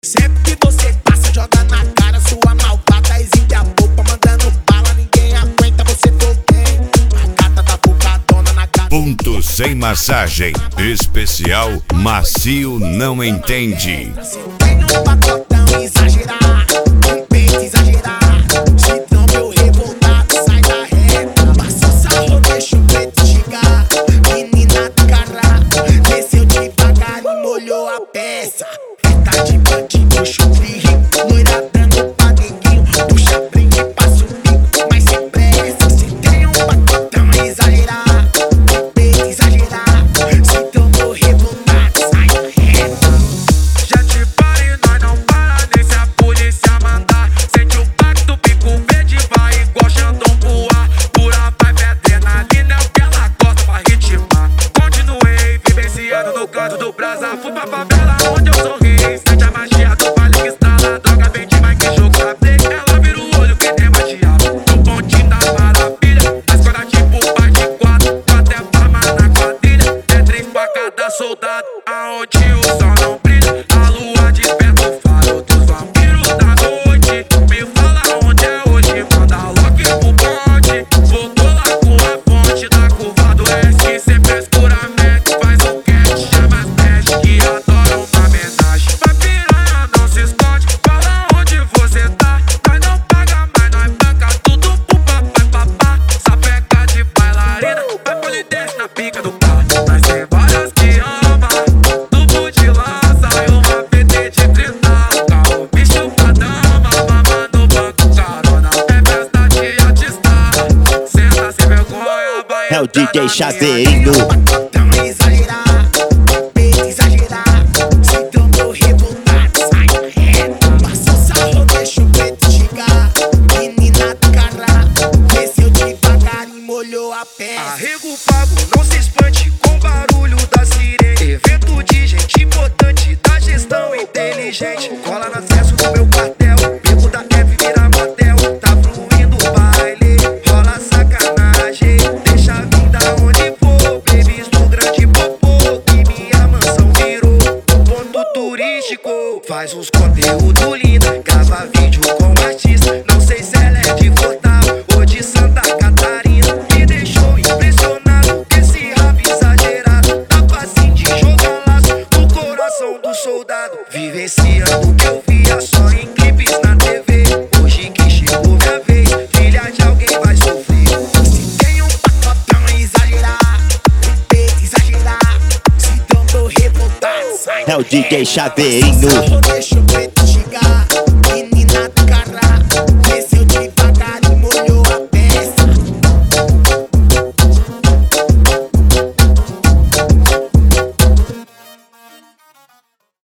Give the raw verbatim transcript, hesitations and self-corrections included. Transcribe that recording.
Sempre que você passa, joga na cara sua malvada, exibia a roupa, mandando bala, ninguém aguenta, você for quem? A gata tá focadona na gata. Ponto sem massagem, especial macio não entende. Se tem um pacotão exagerar, um peito exagerar, se não meu revoltado sai da reta, passou sarro, deixa o preto chegar, menina do cará, desceu devagar e molhou a peça. Tá de bandido, puxa o frio, loira dando pra neguinho, puxa brinque, passa o bico, mas sem pressa. Se tem um pacotão exagerar, um peito exagerar, se tão meu revoltado, sai da reta. Já te pare, nós não para nem se a polícia mandar. Sente o baque do bico verde, vai igual Xandão voar. Pura vibe, adrenalina é o que ela gosta pra ritmar. Continuei vivenciando no canto do brasa, fui pra favela onde eu sorri. Sente a magia do baile que estrala, droga bem demais que jogo pra play. Ela vira o olho quem tem mais diabo, no pontinho da maravilha. A escola tipo bate quatro, até palma na quadrilha. É três pra cada soldado, aonde o sol não brilha. A lua desperta o faro dos vampiros da noite. Me fala onde é hoje, manda logo pro bonde. Voltou lá com a fonte da curva do S, sempre escuramente faz o catch, chama as peste que adoram uma homenagem. Vai piranha, não se esconde, fala onde você tá. Nós não paga, mas nós banca tudo pro papai, papá. Sapeca de bailarina, vai polidez na pica do carro. Nós tem várias que ama, tubo de lança e uma P T de trinta. Carro bicho pra dama, mama no banco, carona. É festa de artista, senta sem vergonha, vai É o D J entrar na Chaveirinho. Pacotão exagerar, um peito exagerar, se tão meu revoltado, sai da reta. Passou sarro, deixa o preto chegar, menina do cará, desceu devagar e molhou a peça. Arrega o pago, não se espante com o barulho da sirene. Evento de gente importante, da gestão inteligente. Cola no acesso do meu quartel, bebo da F vira motel. Tá fluindo o baile, rola sacanagem. Deixa a vida onde for, babies do grande popô. Que minha mansão virou um ponto turístico. Faz uns conteúdo lindo, grava vídeo com artista. Não sei se ela é de Fortal ou de Santa Catarina. Me deixou impressionado, esse rap exagerado. Tá facinho de jogar laço no coração do soldado. Vivenciando o que eu via só em clipes na T V. Hoje que chegou minha vez, filha de alguém vai sofrer. Se tem um pacotão exagerar, um peito exagerar, se tão meu revoltado, sai É o da D J reta. Chaveirinho. Passou sarro, deixa o